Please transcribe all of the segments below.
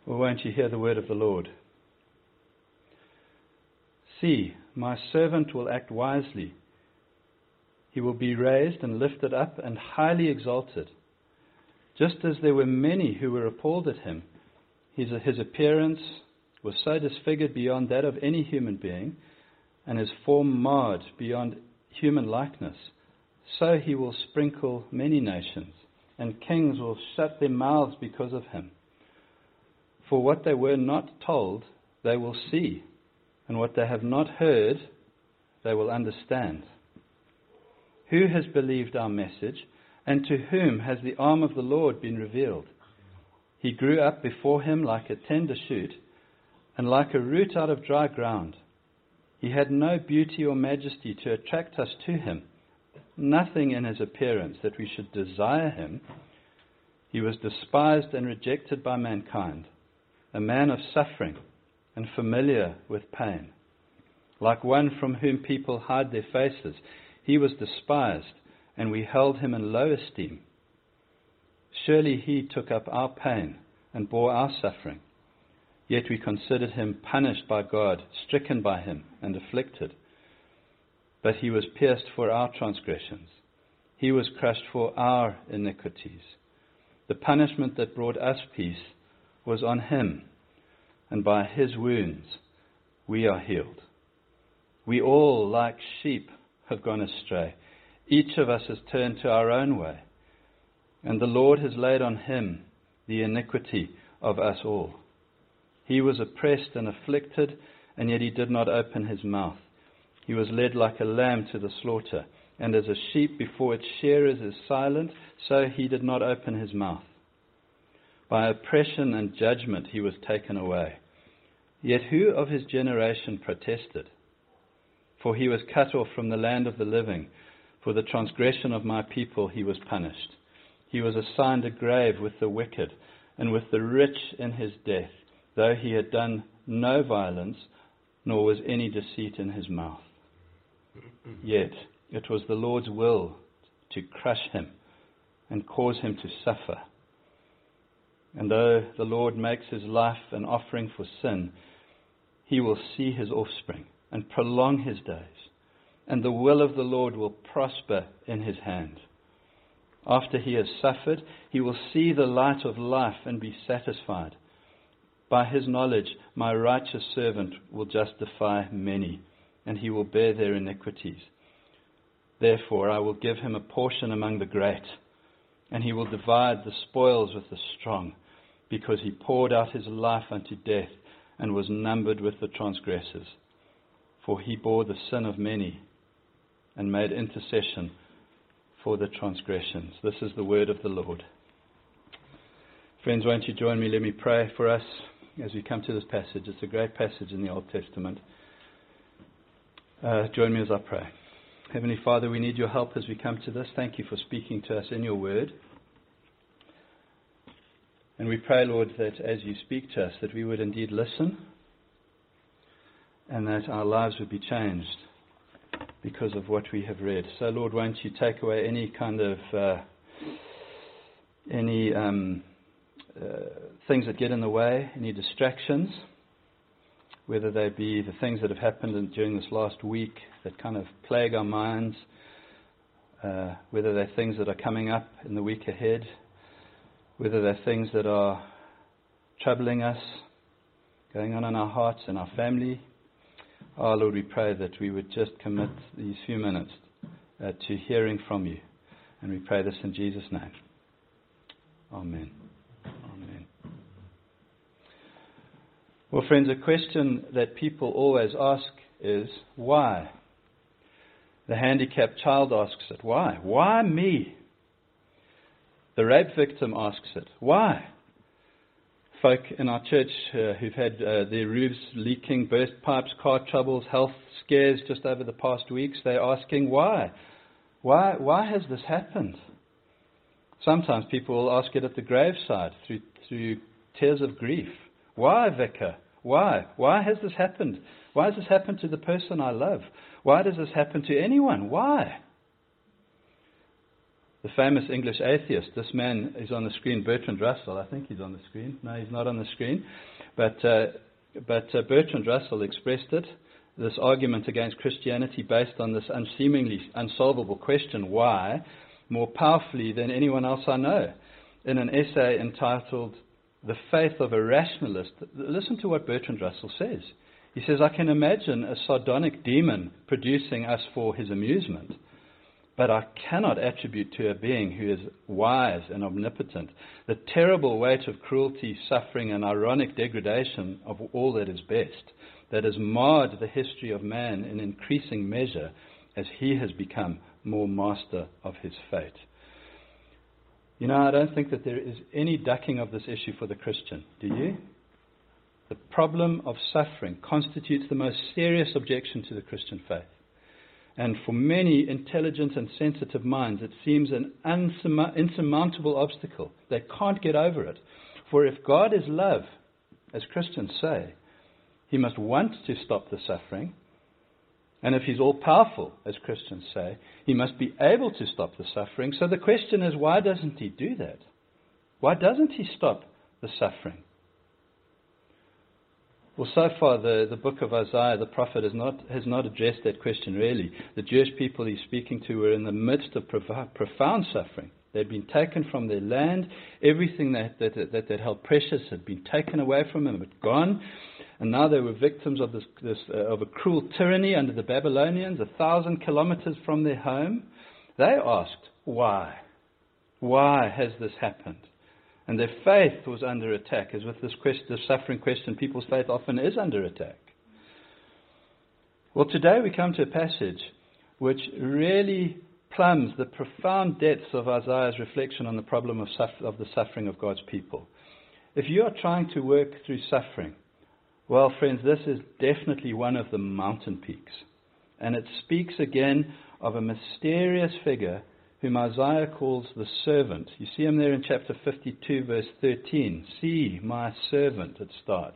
Or won't you hear the word of the Lord? See, my servant will act wisely. He will be raised and lifted up and highly exalted. Just as there were many who were appalled at him, his appearance was so disfigured beyond that of any human being, and his form marred beyond human likeness. So he will sprinkle many nations, and kings will shut their mouths because of him. For what they were not told, they will see, and what they have not heard, they will understand. Who has believed our message, and to whom has the arm of the Lord been revealed? He grew up before him like a tender shoot, and like a root out of dry ground. He had no beauty or majesty to attract us to him, nothing in his appearance that we should desire him. He was despised and rejected by mankind, a man of suffering and familiar with pain. Like one from whom people hide their faces, he was despised, and we held him in low esteem. Surely he took up our pain and bore our suffering. Yet we considered him punished by God, stricken by him, and afflicted. But he was pierced for our transgressions. He was crushed for our iniquities. The punishment that brought us peace was on him, and by his wounds we are healed. We all, like sheep, have gone astray. Each of us has turned to our own way, and the Lord has laid on him the iniquity of us all. He was oppressed and afflicted, and yet he did not open his mouth. He was led like a lamb to the slaughter, and as a sheep before its shearers is silent, so he did not open his mouth. By oppression and judgment he was taken away. Yet who of his generation protested? For he was cut off from the land of the living. For the transgression of my people he was punished. He was assigned a grave with the wicked, and with the rich in his death, though he had done no violence, nor was any deceit in his mouth. Yet it was the Lord's will to crush him and cause him to suffer. And though the Lord makes his life an offering for sin, he will see his offspring and prolong his days, and the will of the Lord will prosper in his hand. After he has suffered, he will see the light of life and be satisfied. By his knowledge, my righteous servant will justify many, and he will bear their iniquities. Therefore, I will give him a portion among the great, and he will divide the spoils with the strong, because he poured out his life unto death and was numbered with the transgressors. For he bore the sin of many and made intercession for the transgressions. This is the word of the Lord. Friends, won't you join me? Let me pray for us as we come to this passage. It's a great passage in the Old Testament. Join me as I pray. Heavenly Father, we need your help as we come to this. Thank you for speaking to us in your word. And we pray, Lord, that as you speak to us, that we would indeed listen and that our lives would be changed because of what we have read. So, Lord, won't you take away any kind of things that get in the way, any distractions, whether they be the things that have happened during this last week that kind of plague our minds, whether they're things that are coming up in the week ahead, whether they're things that are troubling us, going on in our hearts and our family. Oh, Lord, we pray that we would just commit these few minutes to hearing from you. And we pray this in Jesus' name. Amen. Amen. Well, friends, a question that people always ask is, why? The handicapped child asks it. Why? Why me? The rape victim asks it. Why? Folk in our church who've had their roofs leaking, burst pipes, car troubles, health scares just over the past weeks, they're asking why. Why has this happened? Sometimes people will ask it at the graveside through tears of grief. Why, Vicar? Why? Why has this happened? Why has this happened to the person I love? Why does this happen to anyone? Why? the famous English atheist. This man is on the screen, Bertrand Russell. I think he's on the screen. No, he's not on the screen. But Bertrand Russell expressed it, this argument against Christianity based on this seemingly unsolvable question, why, more powerfully than anyone else I know, in an essay entitled The Faith of a Rationalist. Listen to what Bertrand Russell says. He says, I can imagine a sardonic demon producing us for his amusement, but I cannot attribute to a being who is wise and omnipotent the terrible weight of cruelty, suffering, and ironic degradation of all that is best, that has marred the history of man in increasing measure as he has become more master of his fate. You know, I don't think that there is any ducking of this issue for the Christian. Do you? The problem of suffering constitutes the most serious objection to the Christian faith. And for many intelligent and sensitive minds, it seems an insurmountable obstacle. They can't get over it. For if God is love, as Christians say, he must want to stop the suffering. And if he's all-powerful, as Christians say, he must be able to stop the suffering. So the question is, why doesn't he do that? Why doesn't he stop the suffering? Well, so far the book of Isaiah, the prophet, has not addressed that question really. The Jewish people he's speaking to were in the midst of profound suffering. They'd been taken from their land. Everything that they held precious had been taken away from them, had gone. And now they were victims of of a cruel tyranny under the Babylonians, 1,000 kilometers from their home. They asked, why? Why has this happened? And their faith was under attack. As with this suffering question, people's faith often is under attack. Well, today we come to a passage which really plumbs the profound depths of Isaiah's reflection on the problem of the suffering of God's people. If you are trying to work through suffering, well, friends, this is definitely one of the mountain peaks. And it speaks again of a mysterious figure whom Isaiah calls the servant. You see him there in chapter 52, verse 13. See, my servant, it starts.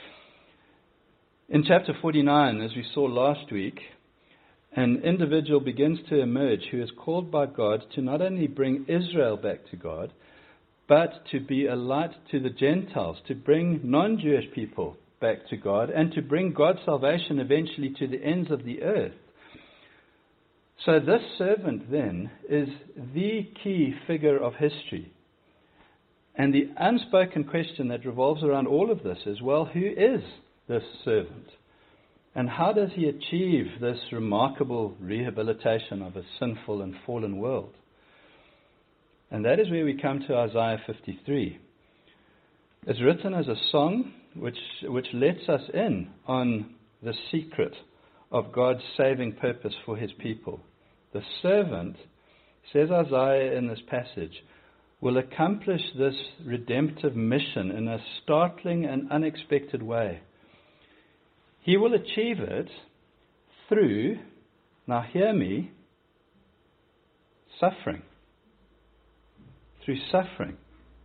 In chapter 49, as we saw last week, an individual begins to emerge who is called by God to not only bring Israel back to God, but to be a light to the Gentiles, to bring non-Jewish people back to God, and to bring God's salvation eventually to the ends of the earth. So this servant then is the key figure of history. And the unspoken question that revolves around all of this is, well, who is this servant? And how does he achieve this remarkable rehabilitation of a sinful and fallen world? And that is where we come to Isaiah 53. It's written as a song which lets us in on the secret of God's saving purpose for his people. The servant, says Isaiah in this passage, will accomplish this redemptive mission in a startling and unexpected way. He will achieve it through, now hear me, suffering. Through suffering.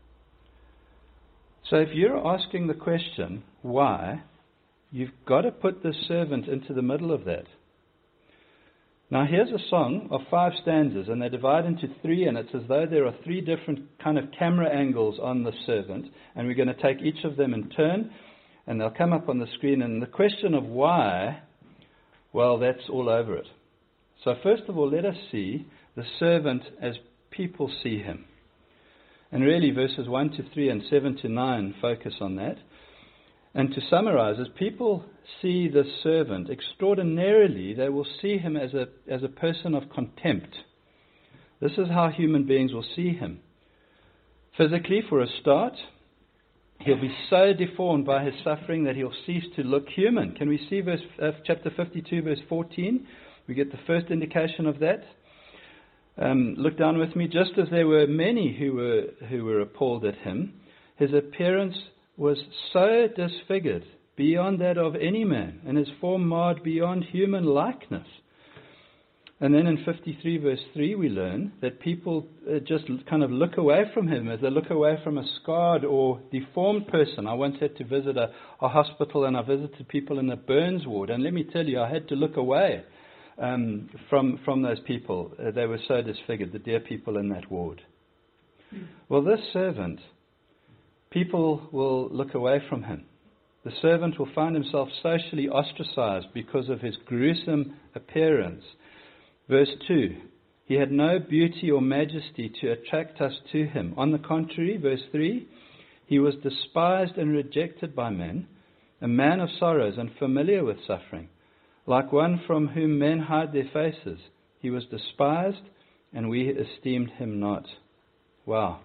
So if you're asking the question, why, you've got to put the servant into the middle of that. Now here's a song of 5 stanzas, and they divide into 3, and it's as though there are 3 different kind of camera angles on the servant, and we're going to take each of them in turn, and they'll come up on the screen. And the question of why, well, that's all over it. So first of all, let us see the servant as people see him. And really verses 1 to 3 and 7 to 9 focus on that. And to summarize, as people see the servant, extraordinarily, they will see him as a person of contempt. This is how human beings will see him. Physically, for a start, he'll be so deformed by his suffering that he'll cease to look human. Can we see chapter 52, verse 14? We get the first indication of that. Look down with me. Just as there were many who were appalled at him, his appearance was so disfigured beyond that of any man, and his form marred beyond human likeness. And then in 53 verse 3 we learn that people just kind of look away from him as they look away from a scarred or deformed person. I once had to visit a hospital, and I visited people in the burns ward, and let me tell you, I had to look away from those people. They were so disfigured, the dear people in that ward. Well, this servant, people will look away from him. The servant will find himself socially ostracized because of his gruesome appearance. Verse 2, he had no beauty or majesty to attract us to him. On the contrary, verse 3, he was despised and rejected by men, a man of sorrows and familiar with suffering. Like one from whom men hide their faces, he was despised and we esteemed him not. Wow.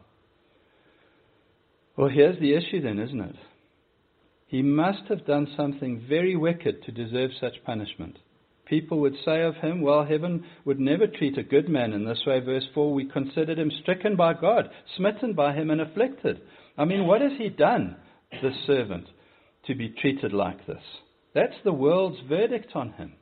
Well, here's the issue then, isn't it? He must have done something very wicked to deserve such punishment. People would say of him, well, heaven would never treat a good man in this way. Verse 4, we considered him stricken by God, smitten by him and afflicted. I mean, what has he done, this servant, to be treated like this? That's the world's verdict on him.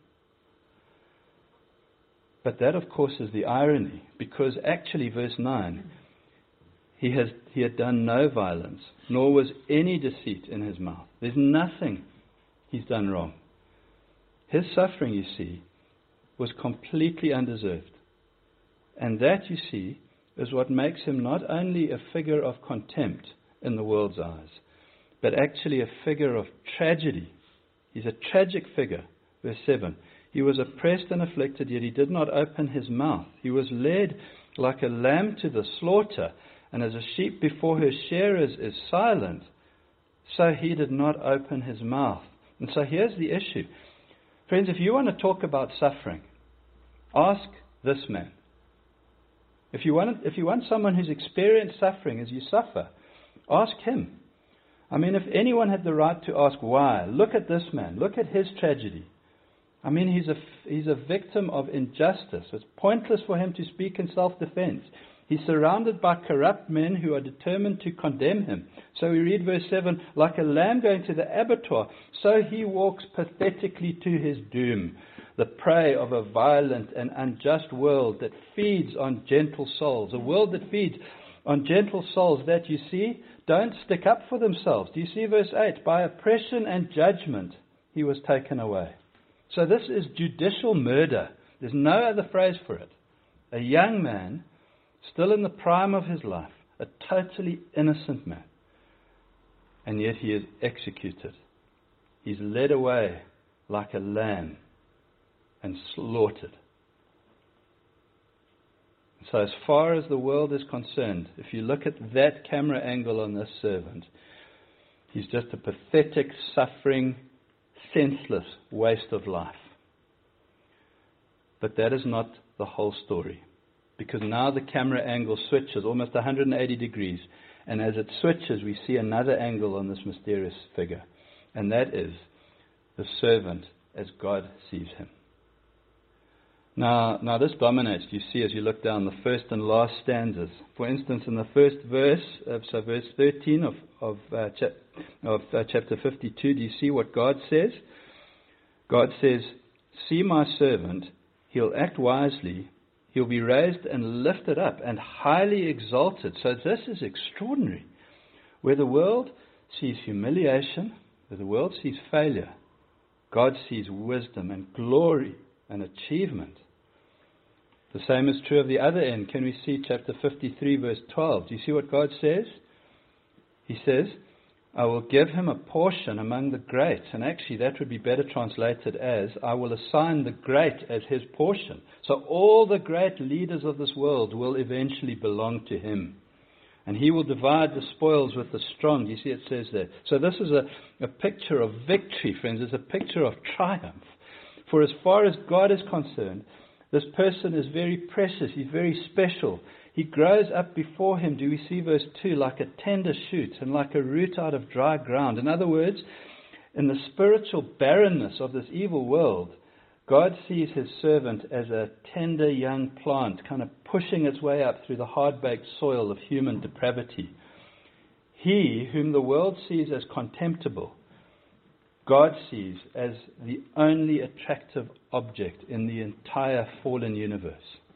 But that, of course, is the irony, because actually, verse 9, he had done no violence, nor was any deceit in his mouth. There's nothing he's done wrong. His suffering, you see, was completely undeserved. And that, you see, is what makes him not only a figure of contempt in the world's eyes, but actually a figure of tragedy. He's a tragic figure. Verse 7, he was oppressed and afflicted, yet he did not open his mouth. He was led like a lamb to the slaughter, and as a sheep before her shearers is silent, so he did not open his mouth. And so here's the issue. Friends, if you want to talk about suffering, ask this man. If you want someone who's experienced suffering as you suffer, ask him. I mean, if anyone had the right to ask why, look at this man. Look at his tragedy. I mean, he's a victim of injustice. It's pointless for him to speak in self-defense. He's surrounded by corrupt men who are determined to condemn him. So we read verse 7, like a lamb going to the abattoir, so he walks pathetically to his doom, the prey of a violent and unjust world that feeds on gentle souls. A world that feeds on gentle souls that, you see, don't stick up for themselves. Do you see verse 8? By oppression and judgment he was taken away. So this is judicial murder. There's no other phrase for it. A young man, still in the prime of his life, a totally innocent man, and yet he is executed. He's led away like a lamb and slaughtered. So as far as the world is concerned, if you look at that camera angle on this servant, he's just a pathetic, suffering, senseless waste of life. But that is not the whole story. Because now the camera angle switches almost 180 degrees. And as it switches, we see another angle on this mysterious figure. And that is the servant as God sees him. Now this dominates, you see, as you look down the first and last stanzas. For instance, in the first verse, so verse 13 of chapter 52, do you see what God says? God says, see my servant, he'll act wisely, he'll be raised and lifted up and highly exalted. So this is extraordinary. Where the world sees humiliation, where the world sees failure, God sees wisdom and glory and achievement. The same is true of the other end. Can we see chapter 53, verse 12? Do you see what God says? He says, I will give him a portion among the great. And actually that would be better translated as, I will assign the great as his portion. So all the great leaders of this world will eventually belong to him. And he will divide the spoils with the strong. You see it says there. So this is a picture of victory, friends. It's a picture of triumph. For as far as God is concerned, this person is very precious. He's very special. He grows up before him, do we see verse 2, like a tender shoot and like a root out of dry ground. In other words, in the spiritual barrenness of this evil world, God sees his servant as a tender young plant, kind of pushing its way up through the hard-baked soil of human depravity. He, whom the world sees as contemptible, God sees as the only attractive object in the entire fallen universe.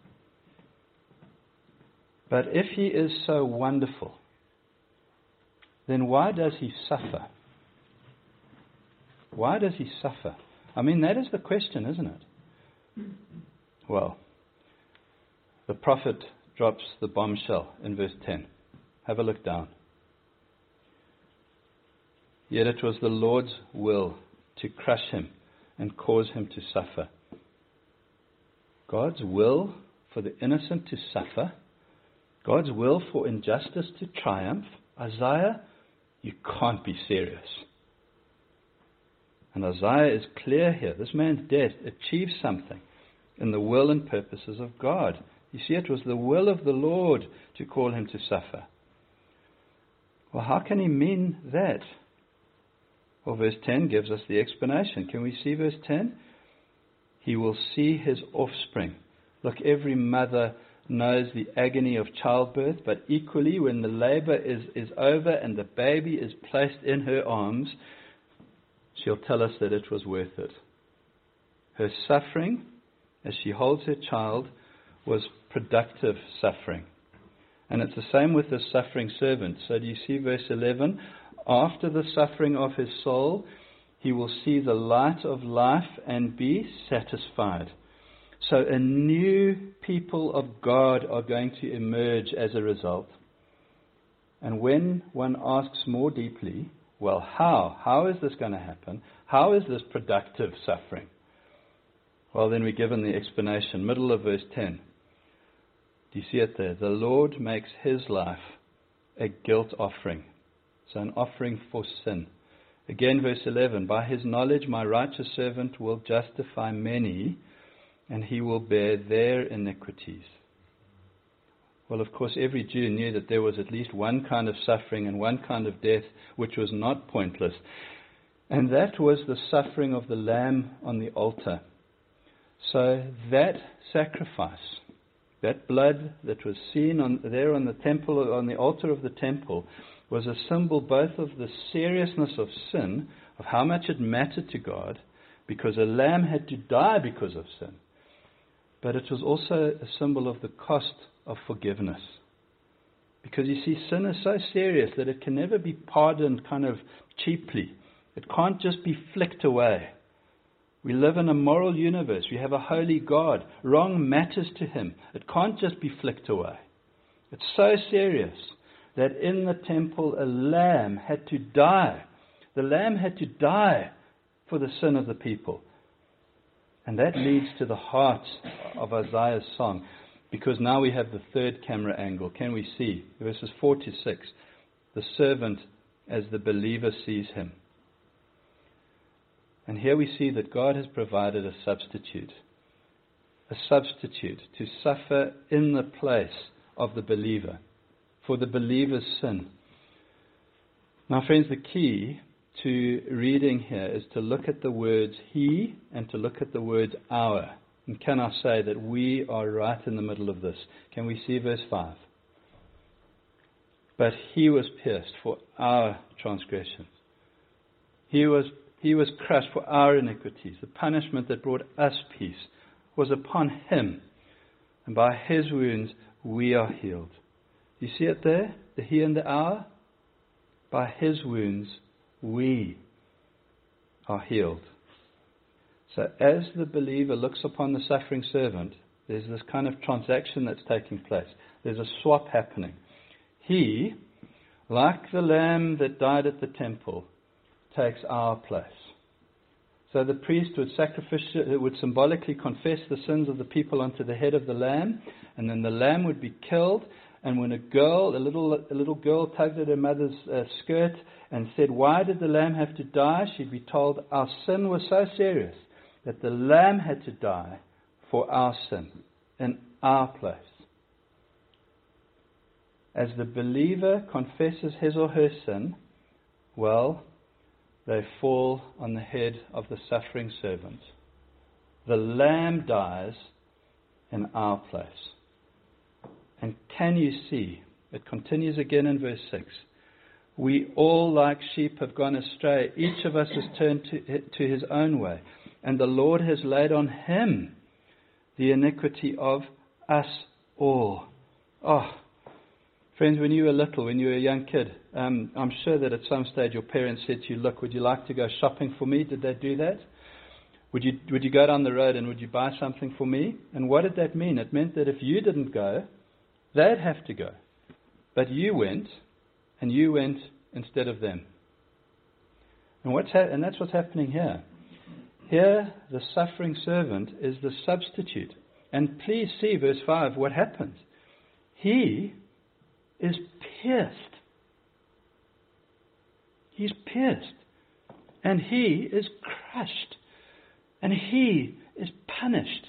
But if he is so wonderful, then why does he suffer? Why does he suffer? I mean, that is the question, isn't it? Well, the prophet drops the bombshell in verse 10. Have a look down. Yet it was the Lord's will to crush him and cause him to suffer. God's will for the innocent to suffer. God's will for injustice to triumph. Isaiah, you can't be serious. And Isaiah is clear here. This man's death achieves something in the will and purposes of God. You see, it was the will of the Lord to call him to suffer. Well, how can he mean that? Well, verse 10 gives us the explanation. Can we see verse 10? He will see his offspring. Look, every mother knows the agony of childbirth, but equally when the labor is over and the baby is placed in her arms, she'll tell us that it was worth it. Her suffering, as she holds her child, was productive suffering. And it's the same with the suffering servant. So do you see verse 11? After the suffering of his soul, he will see the light of life and be satisfied. So a new people of God are going to emerge as a result. And when one asks more deeply, well, how? How is this going to happen? How is this productive suffering? Well, then we're given the explanation, middle of verse 10. Do you see it there? The Lord makes his life a guilt offering. So an offering for sin. Again, verse 11, by his knowledge my righteous servant will justify many, and he will bear their iniquities. Well, of course, every Jew knew that there was at least one kind of suffering and one kind of death which was not pointless. And that was the suffering of the lamb on the altar. So that sacrifice, that blood that was seen there on the temple, on the altar of the temple, was a symbol both of the seriousness of sin, of how much it mattered to God, because a lamb had to die because of sin. But it was also a symbol of the cost of forgiveness. Because you see, sin is so serious that it can never be pardoned kind of cheaply. It can't just be flicked away. We live in a moral universe. We have a holy God. Wrong matters to him. It can't just be flicked away. It's so serious that in the temple a lamb had to die. The lamb had to die for the sin of the people. And that leads to the heart of Isaiah's song, because now we have the third camera angle. Can we see? Verses 4 to 6. The servant as the believer sees him. And here we see that God has provided a substitute to suffer in the place of the believer, for the believer's sin. Now, friends, the key to reading here is to look at the words he and to look at the words our. And can I say that we are right in the middle of this? Can we see verse 5? But he was pierced for our transgressions. He was crushed for our iniquities. The punishment that brought us peace was upon him. And by his wounds we are healed. You see it there? The he and the our? By his wounds we are healed. So as the believer looks upon the suffering servant, there's this kind of transaction that's taking place. There's a swap happening. He, like the lamb that died at the temple, takes our place. So the priest would symbolically confess the sins of the people onto the head of the lamb, and then the lamb would be killed. And when a little girl tugged at her mother's skirt and said, "Why did the lamb have to die?" she'd be told, our sin was so serious that the lamb had to die for our sin in our place. As the believer confesses his or her sin, well, they fall on the head of the suffering servant. The lamb dies in our place. And can you see, it continues again in verse 6, we all like sheep have gone astray. Each of us has turned to his own way. And the Lord has laid on him the iniquity of us all. Oh, friends, when you were little, when you were a young kid, I'm sure that at some stage your parents said to you, "Look, would you like to go shopping for me?" Did they do that? Would you go down the road and would you buy something for me? And what did that mean? It meant that if you didn't go, they'd have to go. But you went, and you went instead of them. And that's what's happening here. Here, the suffering servant is the substitute. And please see verse 5, what happens. He is pierced. He's pierced. And he is crushed. And he is punished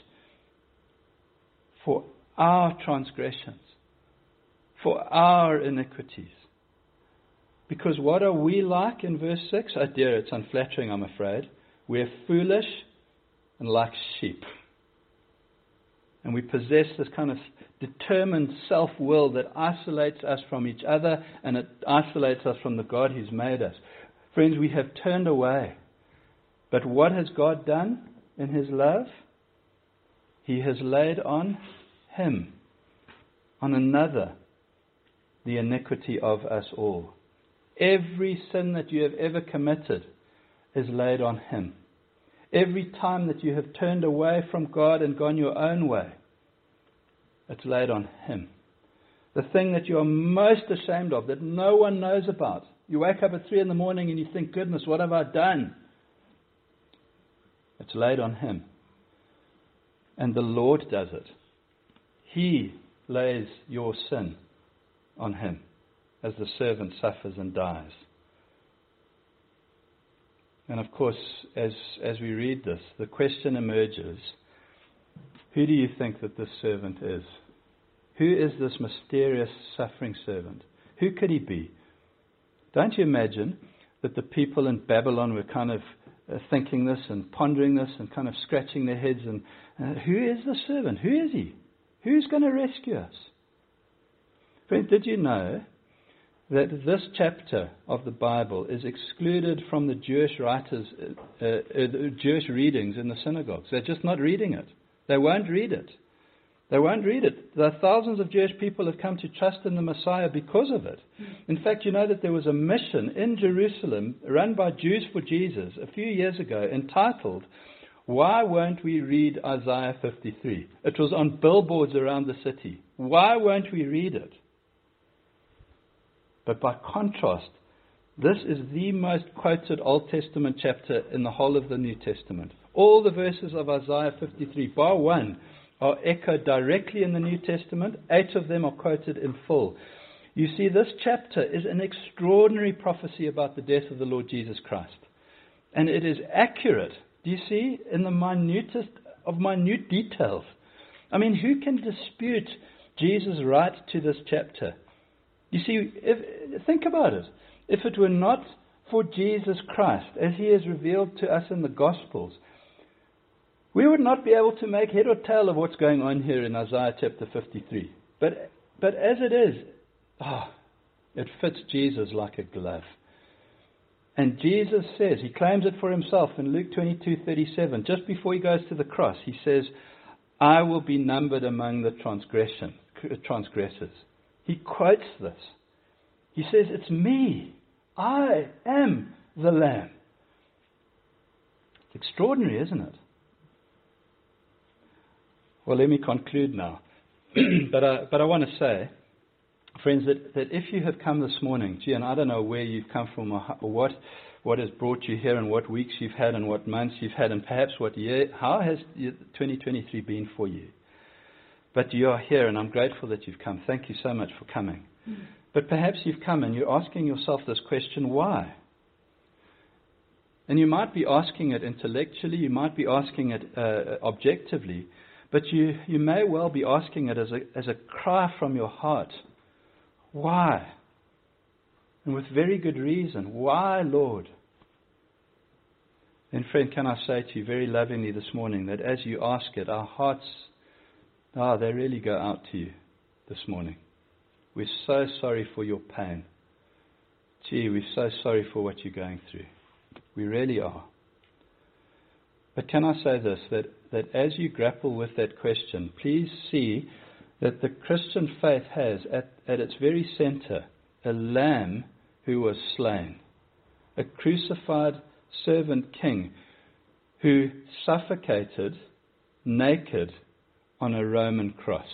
for our transgressions, for our iniquities. Because what are we like in verse 6? Oh dear, it's unflattering, I'm afraid. We're foolish and like sheep. And we possess this kind of determined self-will that isolates us from each other, and it isolates us from the God who's made us. Friends, we have turned away. But what has God done in His love? He has laid on Him, on another, the iniquity of us all. Every sin that you have ever committed is laid on Him. Every time that you have turned away from God and gone your own way, it's laid on Him. The thing that you are most ashamed of, that no one knows about. You wake up at 3 a.m. and you think, goodness, what have I done? It's laid on Him. And the Lord does it. He lays your sin on Him as the servant suffers and dies. And of course, as we read this, the question emerges, who do you think that this servant is? Who is this mysterious suffering servant? Who could he be? Don't you imagine that the people in Babylon were kind of thinking this and pondering this and kind of scratching their heads and who is the servant? Who is he? Who's going to rescue us? Friends, did you know that this chapter of the Bible is excluded from the Jewish writers, Jewish readings in the synagogues? They're just not reading it. They won't read it. They won't read it. The thousands of Jewish people have come to trust in the Messiah because of it. In fact, you know that there was a mission in Jerusalem run by Jews for Jesus a few years ago entitled, "Why Won't We Read Isaiah 53?" It was on billboards around the city. Why won't we read it? But by contrast, this is the most quoted Old Testament chapter in the whole of the New Testament. All the verses of Isaiah 53, bar one, are echoed directly in the New Testament. 8 of them are quoted in full. You see, this chapter is an extraordinary prophecy about the death of the Lord Jesus Christ. And it is accurate, do you see, in the minutest of minute details. I mean, who can dispute Jesus' right to this chapter? You see, think about it. If it were not for Jesus Christ, as He is revealed to us in the Gospels, we would not be able to make head or tail of what's going on here in Isaiah chapter 53. But as it is, it fits Jesus like a glove. And Jesus says, He claims it for Himself in Luke 22:37. Just before He goes to the cross, He says, "I will be numbered among the transgressors." He quotes this. He says, "It's me. I am the Lamb." It's extraordinary, isn't it? Well, let me conclude now. But I want to say, friends, that if you have come this morning, and I don't know where you've come from or what has brought you here and what weeks you've had and what months you've had and perhaps what year, how has 2023 been for you? But you are here and I'm grateful that you've come. Thank you so much for coming. But perhaps you've come and you're asking yourself this question, why? And you might be asking it intellectually, you might be asking it objectively, but you may well be asking it as a cry from your heart. Why? And with very good reason. Why, Lord? Then, friend, can I say to you very lovingly this morning that as you ask it, our hearts, they really go out to you this morning. We're so sorry for your pain. We're so sorry for what you're going through. We really are. But can I say this, that as you grapple with that question, please see that the Christian faith has at its very center a lamb who was slain, a crucified servant king who suffocated naked on a Roman cross.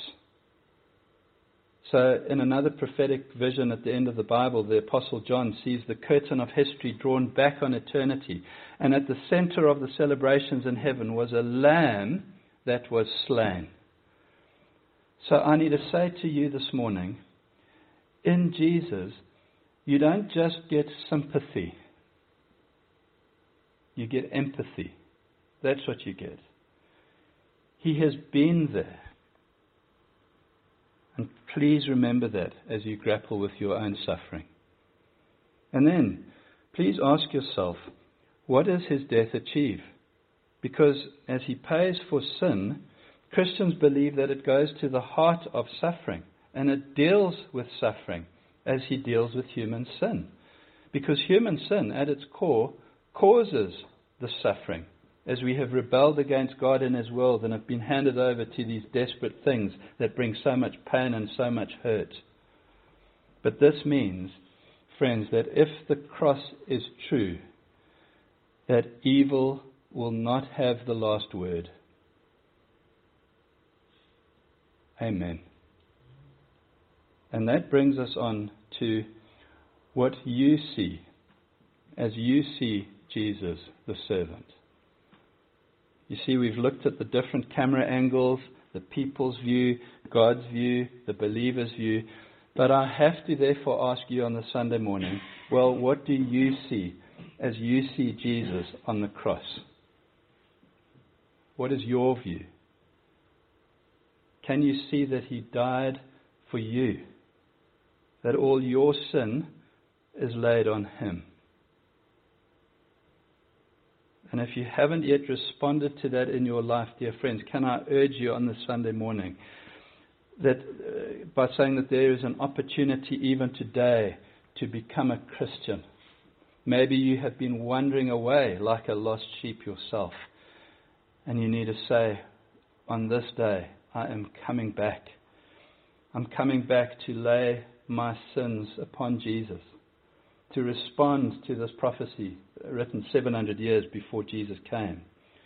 So in another prophetic vision at the end of the Bible, the Apostle John sees the curtain of history drawn back on eternity. And at the center of the celebrations in heaven was a lamb that was slain. So I need to say to you this morning, in Jesus, you don't just get sympathy. You get empathy. That's what you get. He has been there. And please remember that as you grapple with your own suffering. And then, please ask yourself, what does his death achieve? Because as he pays for sin, Christians believe that it goes to the heart of suffering, and it deals with suffering as he deals with human sin. Because human sin, at its core, causes the suffering, as we have rebelled against God and his world and have been handed over to these desperate things that bring so much pain and so much hurt. But this means, friends, that if the cross is true, that evil will not have the last word. Amen. And that brings us on to what you see as you see Jesus, the servant. You see, we've looked at the different camera angles, the people's view, God's view, the believer's view. But I have to therefore ask you on the Sunday morning, well, what do you see as you see Jesus on the cross? What is your view? Can you see that he died for you? That all your sin is laid on him? And if you haven't yet responded to that in your life, dear friends, can I urge you on this Sunday morning that by saying that there is an opportunity even today to become a Christian. Maybe you have been wandering away like a lost sheep yourself, and you need to say, on this day, I am coming back. I'm coming back to lay my sins upon Jesus, to respond to this prophecy written 700 years before Jesus came.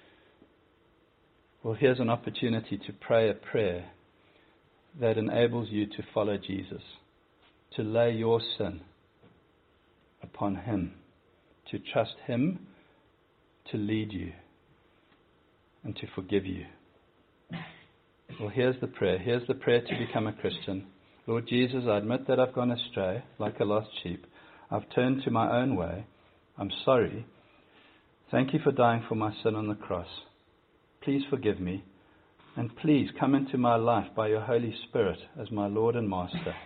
Well, here's an opportunity to pray a prayer that enables you to follow Jesus, to lay your sin upon him, to trust him to lead you and to forgive you. Well, here's the prayer. Here's the prayer to become a Christian. Lord Jesus, I admit that I've gone astray like a lost sheep. I've turned to my own way. I'm sorry. Thank you for dying for my sin on the cross. Please forgive me. And please come into my life by your Holy Spirit as my Lord and Master.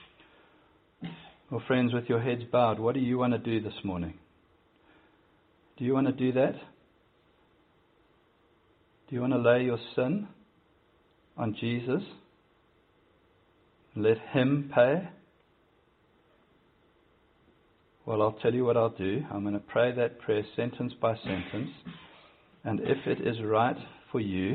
Well, friends, with your heads bowed, what do you want to do this morning? Do you want to do that? Do you want to lay your sin on Jesus? Let him pay? Well, I'll tell you what I'll do. I'm going to pray that prayer sentence by sentence. And if it is right for you,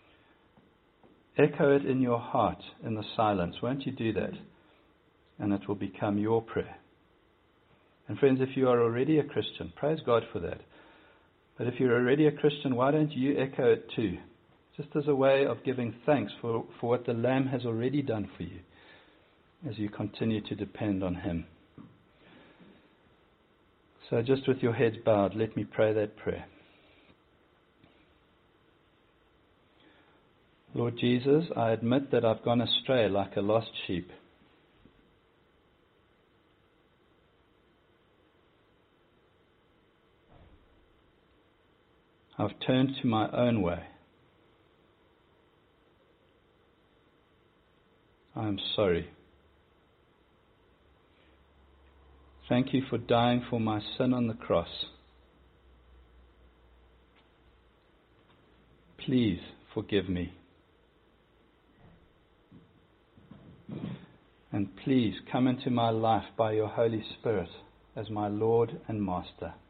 echo it in your heart in the silence. Won't you do that? And it will become your prayer. And friends, if you are already a Christian, praise God for that. But if you're already a Christian, why don't you echo it too? Just as a way of giving thanks for what the Lamb has already done for you as you continue to depend on him. So just with your heads bowed, let me pray that prayer. Lord Jesus, I admit that I've gone astray like a lost sheep. I've turned to my own way. I am sorry. Thank you for dying for my sin on the cross. Please forgive me. And please come into my life by your Holy Spirit as my Lord and Master.